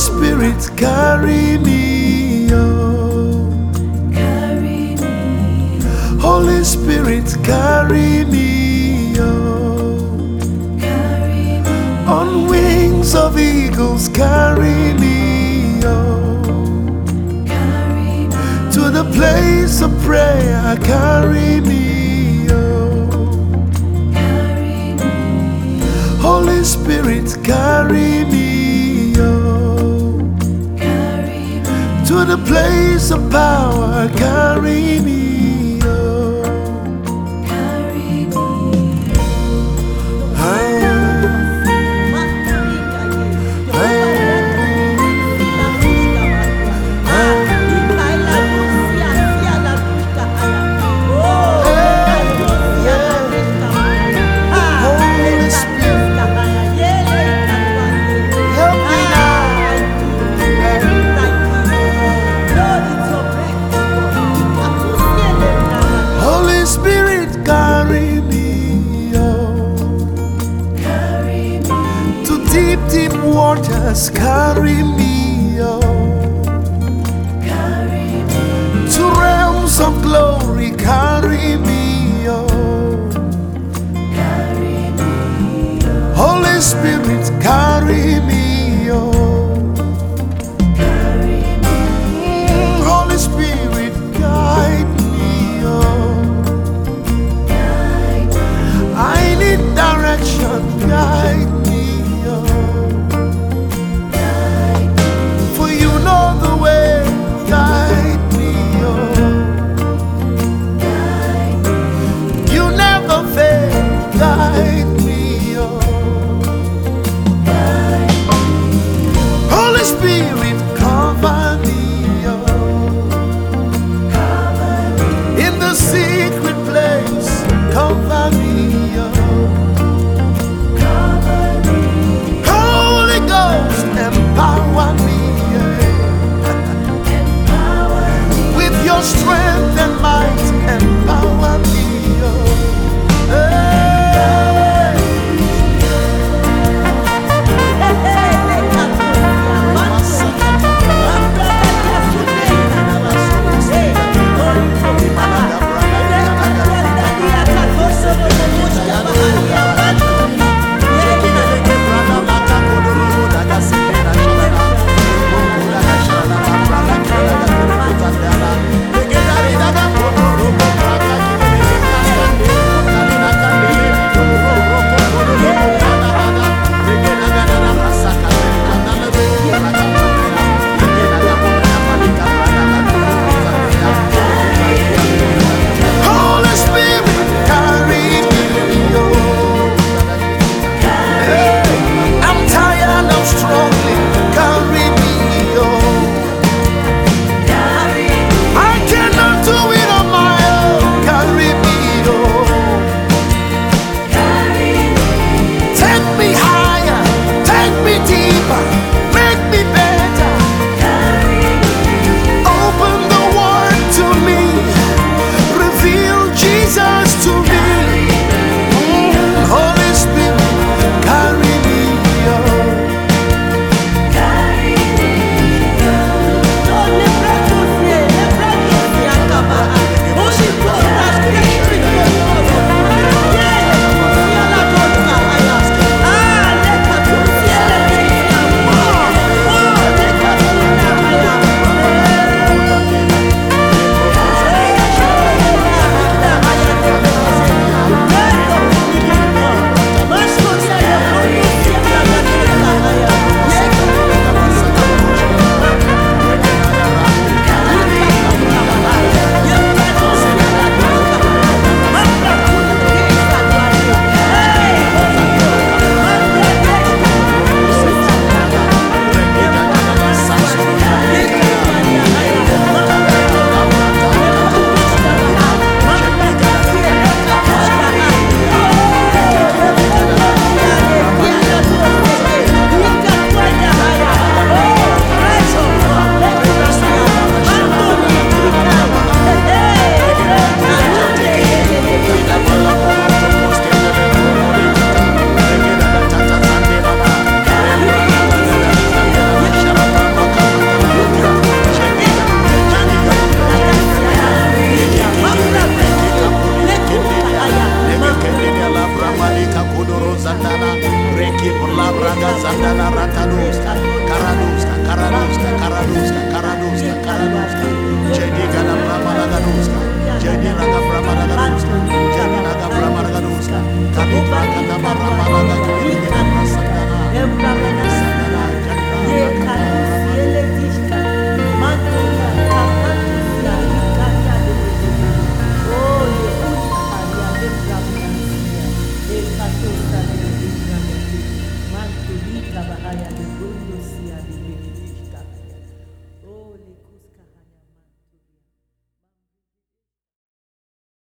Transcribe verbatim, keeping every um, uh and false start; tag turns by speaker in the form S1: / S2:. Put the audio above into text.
S1: Spirit, carry me, oh.
S2: Carry me,
S1: Holy Spirit, carry me, oh.
S2: carry me,
S1: On wings of eagles, carry me, oh.
S2: carry me,
S1: To the place of prayer, carry me, oh.
S2: carry me,
S1: Holy Spirit, carry me, oh.
S2: carry me,
S1: To the place of power, carry me, oh.
S2: carry me.
S1: Holy Spirit, carry me, oh.
S2: Carry me,
S1: To deep, deep waters, carry me, oh.
S2: carry me,
S1: To realms of glory, carry me, oh.
S2: carry me,
S1: Holy Spirit, carry me, oh.
S2: carry me,
S1: Mm, Holy Spirit, guide me, oh.
S2: guide me,
S1: I need direction, guide me, oh.
S2: guide me,
S1: For you know the way, guide me, oh.
S2: guide me,
S1: You never fail, guide me, oh.
S2: guide me,
S1: Holy Spirit, cover me, oh.
S2: cover me,
S1: In the secret place, cover me, oh.
S2: cover me,
S1: Holy Ghost, empower me, yeah.
S2: empower me,
S1: With your strength and might, empower me, oh. Hey.
S2: hey, hey, hey, Jadala ratadoska, karadoska, karadoska, karadoska, karadoska, karadoska. Jedigala bramalagadoska, jedinaga bramalagadoska, jedinaga bramalagadoska. Kabitra kataba bramalagadoska, brasandana, brasandana, jadila,
S3: Manto di Bahaya de Bruno Sia de